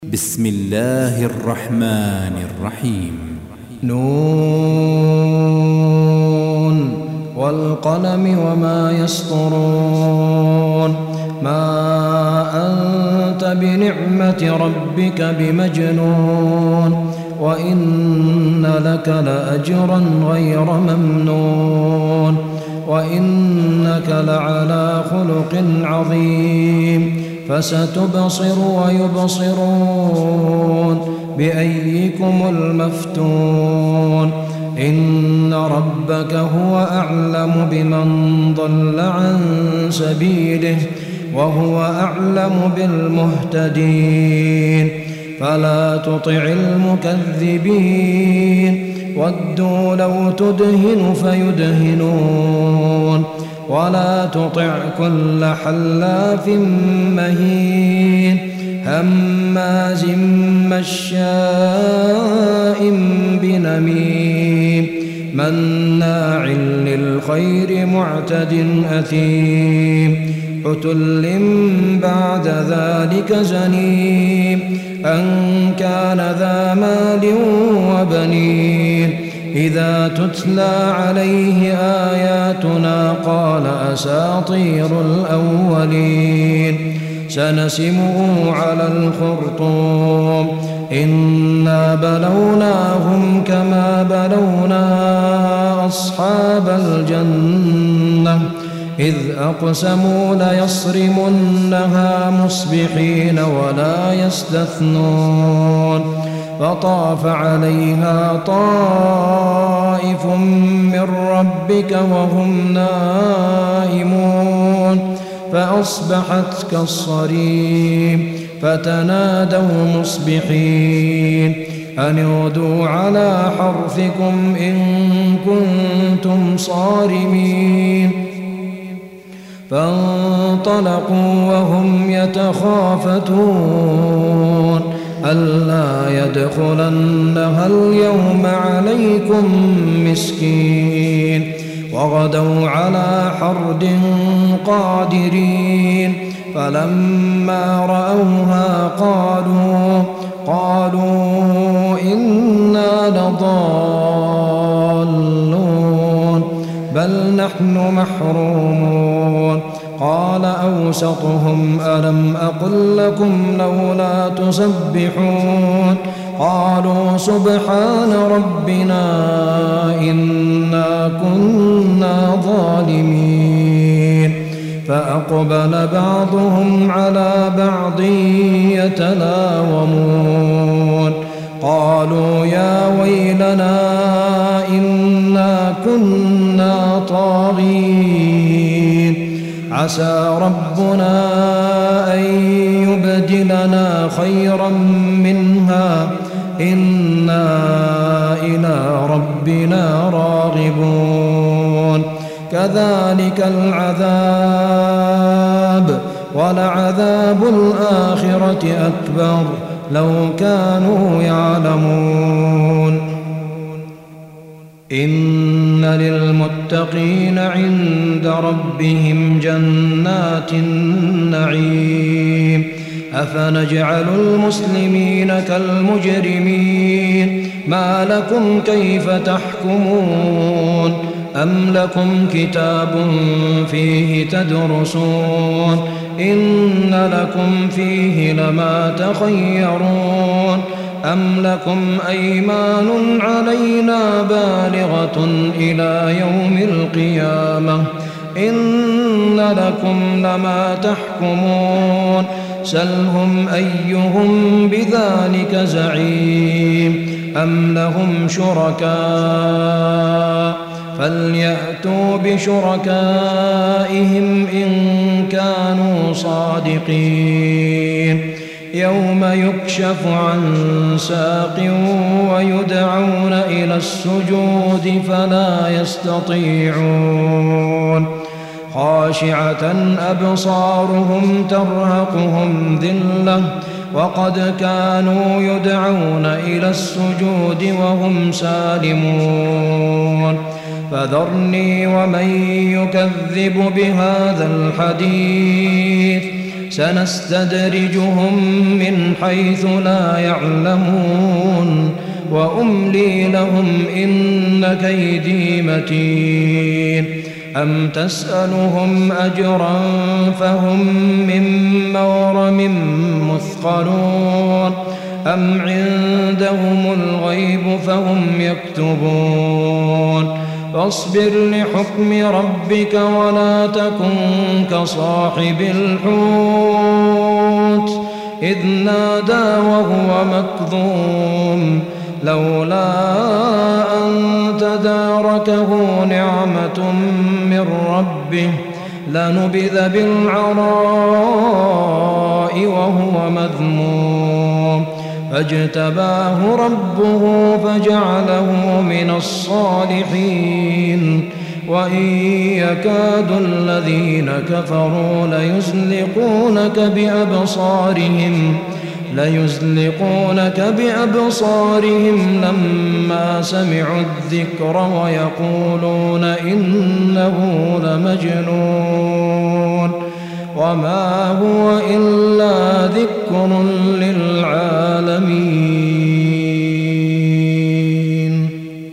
بسم الله الرحمن الرحيم. نون والقلم وما يسطرون. ما أنت بنعمة ربك بمجنون وإن لك لأجرا غير ممنون وإنك لعلى خلق عظيم. فستبصر ويبصرون بأيكم المفتون. إن ربك هو أعلم بمن ضل عن سبيله وهو أعلم بالمهتدين. فلا تطع المكذبين ودوا لو تدهن فيدهنون ولا تطع كل حلاف مهين هماز مشاء بنميم مناع للخير معتد أثيم عتل بعد ذلك زنيم أن كان ذا مال وبنين. إذا تتلى عليه آياتنا قال أساطير الأولين. سنسمه على الخرطوم. إنا بلوناهم كما بلونا أصحاب الجنة إذ أقسموا ليصرمنها مصبحين ولا يستثنون. فطاف عليها طائف من ربك وهم نائمون فأصبحت كالصريم. فتنادوا مصبحين أن اغدوا على حرثكم إن كنتم صارمين. فانطلقوا وهم يتخافتون ألا يدخلنها اليوم عليكم مسكين. وغدوا على حرد قادرين. فلما رأوها قالوا إنا لضالون بل نحن محرومون. قال أوسطهم ألم أقل لكم لولا تسبحون. قالوا سبحان ربنا إنا كنا ظالمين. فأقبل بعضهم على بعض يتلاومون. قالوا يا ويلنا إنا كنا طاغين. عسى ربنا أن يبدلنا خيرا منها إنا إلى ربنا راغبون. كذلك العذاب ولعذاب الآخرة أكبر لو كانوا يعلمون. إن للمتقين عند ربهم جنات النعيم. أفنجعل المسلمين كالمجرمين ما لكم كيف تحكمون. أم لكم كتاب فيه تدرسون إن لكم فيه لما تخيرون. أم لكم أيمان علينا بالغة إلى يوم القيامة إن لكم لما تحكمون. سلهم أيهم بذلك زعيم. أم لهم شركاء فليأتوا بشركائهم إن كانوا صادقين. يوم يكشف عن ساق ويدعون إلى السجود فلا يستطيعون. خاشعة أبصارهم ترهقهم ذلة وقد كانوا يدعون إلى السجود وهم سالمون. فذرني ومن يكذب بهذا الحديث سنستدرجهم من حيث لا يعلمون وأملي لهم إن كيدي متين أم تسألهم أجرا فهم من مغرم مثقلون أم عندهم الغيب فهم يكتبون فاصبر لحكم ربك ولا تكن كصاحب الحوت إذ نادى وهو مكظوم لولا أن تداركه نعمة من ربه لنبذ بالعراء وهو مذموم فاجتباه ربه فجعله من الصالحين وإن يكاد الذين كفروا ليزلقونك بأبصارهم لما سمعوا الذكر ويقولون إنه لمجنون وما هو إلا ذكر